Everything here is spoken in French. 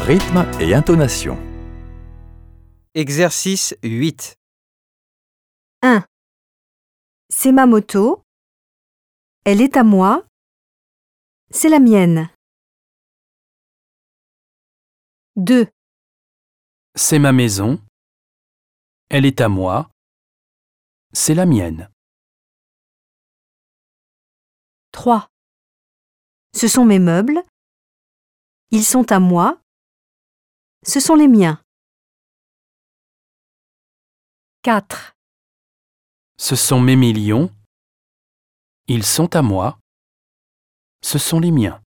rythme et intonation. Exercice 8. 1. C'est ma moto. Elle est à moi. C'est la mienne. 2. C'est ma maison. Elle est à moi. C'est la mienne. 3. Ce sont mes meubles. Ils sont à moi. Ce sont les miens. 4. Ce sont mes millions. Ils sont à moi. Ce sont les miens.